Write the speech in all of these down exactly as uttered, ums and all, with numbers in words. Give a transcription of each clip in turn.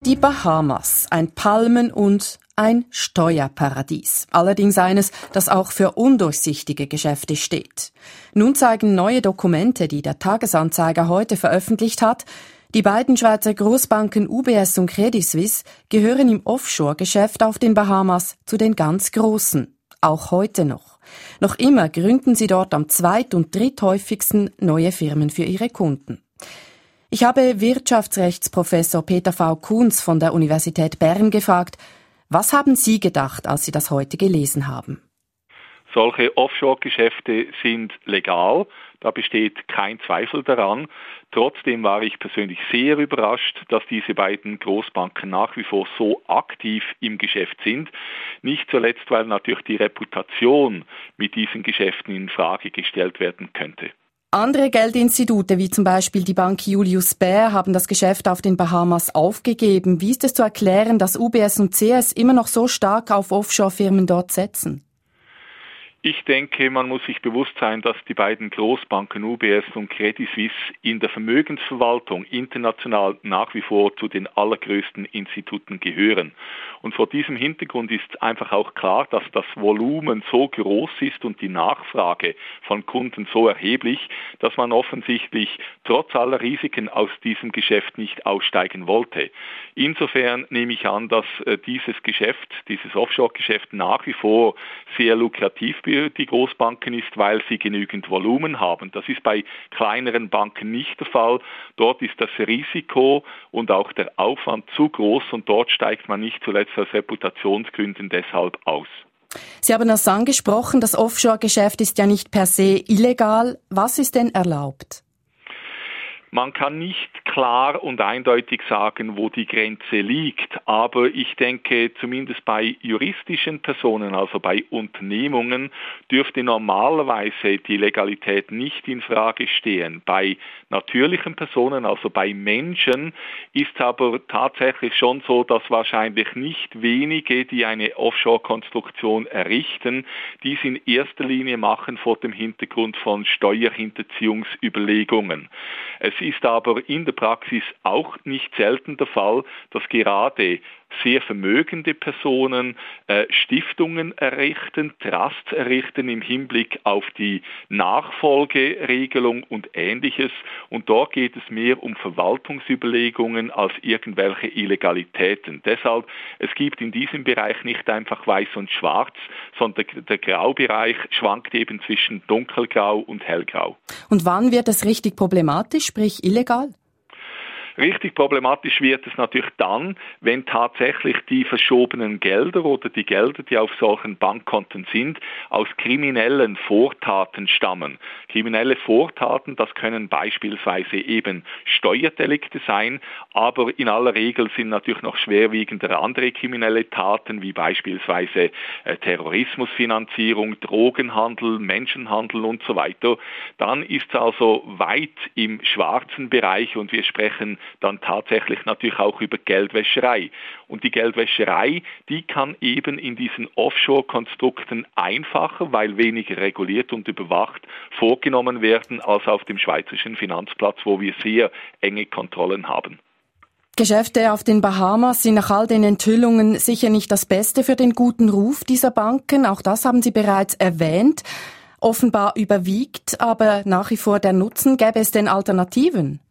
Die Bahamas, ein Palmen- und ein Steuerparadies. Allerdings eines, das auch für undurchsichtige Geschäfte steht. Nun zeigen neue Dokumente, die der Tagesanzeiger heute veröffentlicht hat, die beiden Schweizer Großbanken U B S und Credit Suisse gehören im Offshore-Geschäft auf den Bahamas zu den ganz Großen. Auch heute noch. Noch immer gründen sie dort am zweit- und dritthäufigsten neue Firmen für ihre Kunden. Ich habe Wirtschaftsrechtsprofessor Peter V. Kunz von der Universität Bern gefragt, was haben Sie gedacht, als Sie das heute gelesen haben? Solche Offshore-Geschäfte sind legal, da besteht kein Zweifel daran. Trotzdem war ich persönlich sehr überrascht, dass diese beiden Großbanken nach wie vor so aktiv im Geschäft sind. Nicht zuletzt, weil natürlich die Reputation mit diesen Geschäften in Frage gestellt werden könnte. Andere Geldinstitute, wie zum Beispiel die Bank Julius Baer, haben das Geschäft auf den Bahamas aufgegeben. Wie ist es zu erklären, dass U B S und C S immer noch so stark auf Offshore-Firmen dort setzen? Ich denke, man muss sich bewusst sein, dass die beiden Großbanken U B S und Credit Suisse in der Vermögensverwaltung international nach wie vor zu den allergrößten Instituten gehören. Und vor diesem Hintergrund ist einfach auch klar, dass das Volumen so groß ist und die Nachfrage von Kunden so erheblich, dass man offensichtlich trotz aller Risiken aus diesem Geschäft nicht aussteigen wollte. Insofern nehme ich an, dass äh, dieses Geschäft, dieses Offshore-Geschäft nach wie vor sehr lukrativ für die Großbanken ist, weil sie genügend Volumen haben. Das ist bei kleineren Banken nicht der Fall. Dort ist das Risiko und auch der Aufwand zu groß und dort steigt man nicht zuletzt aus Reputationsgründen deshalb aus. Sie haben das angesprochen, das Offshore-Geschäft ist ja nicht per se illegal. Was ist denn erlaubt? Man kann nicht klar und eindeutig sagen, wo die Grenze liegt, aber ich denke, zumindest bei juristischen Personen, also bei Unternehmungen, dürfte normalerweise die Legalität nicht in Frage stehen. Bei natürlichen Personen, also bei Menschen, ist aber tatsächlich schon so, dass wahrscheinlich nicht wenige, die eine Offshore-Konstruktion errichten, dies in erster Linie machen vor dem Hintergrund von Steuerhinterziehungsüberlegungen. Es ist aber in der Praxis auch nicht selten der Fall, dass gerade sehr vermögende Personen äh, Stiftungen errichten, Trusts errichten im Hinblick auf die Nachfolgeregelung und Ähnliches. Und dort geht es mehr um Verwaltungsüberlegungen als irgendwelche Illegalitäten. Deshalb, es gibt in diesem Bereich nicht einfach weiß und schwarz, sondern der, der Graubereich schwankt eben zwischen dunkelgrau und hellgrau. Und wann wird es richtig problematisch, sprich illegal? Richtig problematisch wird es natürlich dann, wenn tatsächlich die verschobenen Gelder oder die Gelder, die auf solchen Bankkonten sind, aus kriminellen Vortaten stammen. Kriminelle Vortaten, das können beispielsweise eben Steuerdelikte sein, aber in aller Regel sind natürlich noch schwerwiegende andere kriminelle Taten, wie beispielsweise äh, Terrorismusfinanzierung, Drogenhandel, Menschenhandel und so weiter. Dann ist es also weit im schwarzen Bereich und wir sprechen dann tatsächlich natürlich auch über Geldwäscherei. Und die Geldwäscherei, die kann eben in diesen Offshore-Konstrukten einfacher, weil weniger reguliert und überwacht vorgenommen werden als auf dem schweizerischen Finanzplatz, wo wir sehr enge Kontrollen haben. Geschäfte auf den Bahamas sind nach all den Enthüllungen sicher nicht das Beste für den guten Ruf dieser Banken. Auch das haben Sie bereits erwähnt. Offenbar überwiegt aber nach wie vor der Nutzen. Gäbe es denn Alternativen?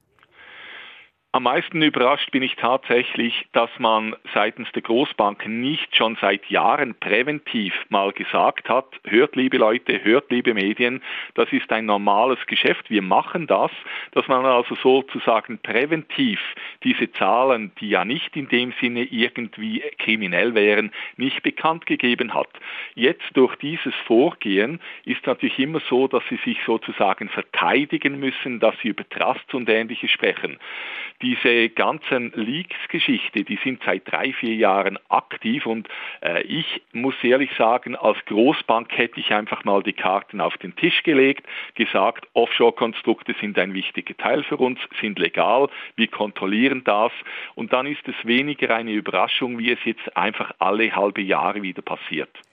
Am meisten überrascht bin ich tatsächlich, dass man seitens der Großbanken nicht schon seit Jahren präventiv mal gesagt hat, hört liebe Leute, hört liebe Medien, das ist ein normales Geschäft, wir machen das, dass man also sozusagen präventiv diese Zahlen, die ja nicht in dem Sinne irgendwie kriminell wären, nicht bekannt gegeben hat. Jetzt durch dieses Vorgehen ist natürlich immer so, dass sie sich sozusagen verteidigen müssen, dass sie über Trusts und Ähnliches sprechen. Diese ganzen Leaks-Geschichte, die sind seit drei, vier Jahren aktiv und äh, ich muss ehrlich sagen, als Großbank hätte ich einfach mal die Karten auf den Tisch gelegt, gesagt, Offshore-Konstrukte sind ein wichtiger Teil für uns, sind legal, wir kontrollieren das und dann ist es weniger eine Überraschung, wie es jetzt einfach alle halbe Jahre wieder passiert.